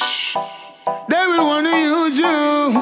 They will wanna use you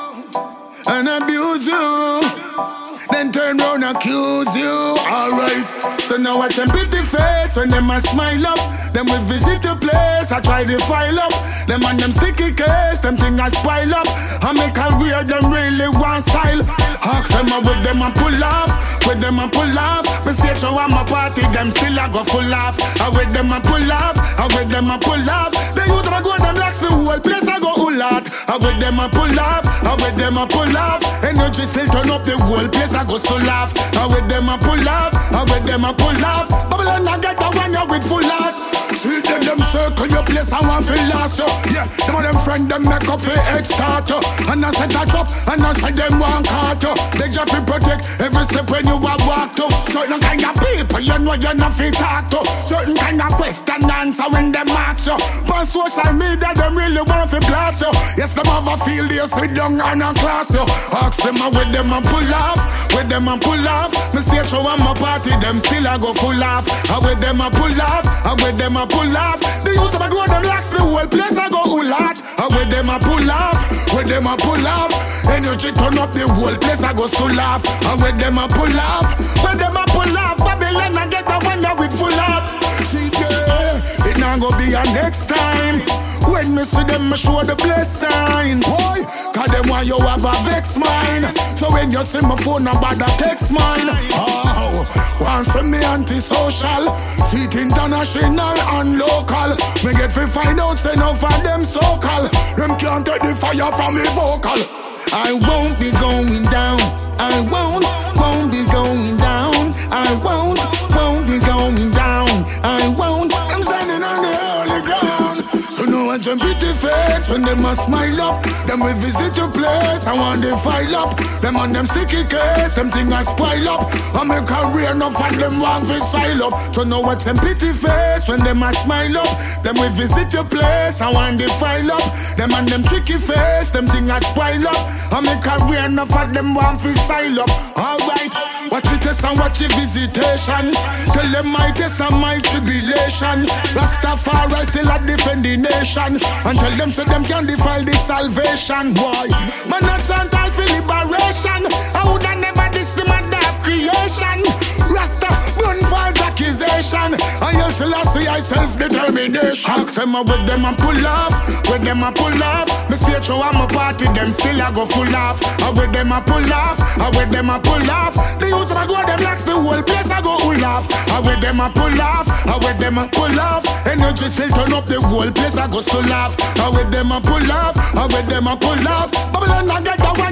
and abuse you, then turn round and accuse you. Alright, so now watch them pretty face when them a smile up. Then we visit the place, I try to file up. Them and them sticky case, them thing a spile up. I make a weird, them really want style. Ask them with them and pull off, with them and pull off. Me stage show at my party, them still a go full off. I with them and pull off, I with them and pull off. They use them and go them locks, the whole place I go full out. I with them and pull off, I with them and pull off. Energy still turn up, the whole place I go still laugh. I with them and pull off, I with them and pull off. Babylon I get the one you with full out. See them circle your place, I want to last you. Yeah, them and them friend them make up for extort you. And I said that up, and I said them want caught you. They just fi protect every step when you walk to. Certain kind of people you know you're not fit talk to. Certain kind of question answer when them ask you. But social media them really want to blast you. Yes, them have a field they sit down and a class you. Ask them with them and pull off, with them and pull off. Me stage show at my party, them still a go full off. I with them and pull off, I with them and pull off. They use them and do them locks, the whole place I go full out. I with them and pull off, with them and pull off. Energy turn up, the whole place I go still laugh. I with them and pull off, with them and pull off. Babylon I get the one that with full up. See there, it not go be a next time. When me see them, me show the bless sign. Why? Cause them want you have a vex mine. So when you see my phone number, that text mine. Oh, one from me anti-social. See it international and local. Me get fi find out, say no for them so-called. Them can't take the fire from me vocal. I won't be going down. I won't be going down. I won't be going down. I won't. I'm standing on the holy ground. So no one jump with the face when them a smile up. Them we visit your place, I want they file up. Them on them sticky case, them thing a spoil up. I make career enough and them want to sile up. So no watch them pretty face when them a smile up. Them we visit your place, I want they file up. Them on them tricky face, them thing a spoil up. I make career enough and them want to sile up. Alright, watch it test and watch your visitation. Tell them my test and my tribulation. Rastafari still a defend the nation. And tell them so them can defile the salvation. Why? Man a chant all for liberation. I woulda never diss the mother of creation. Rasta burn false accusation. And you still see I self-determination. Ask them with them and pull off, with them and pull off. Me stage show at my party, them still a go full off. I with them and pull off, I with them and pull off. They use them and go them locks, the whole place I go full off. I with them and pull off, I with them and pull off. Energy still turn up, the whole place I go still laugh. I with them and pull off, I with them and pull off. Babylon I get the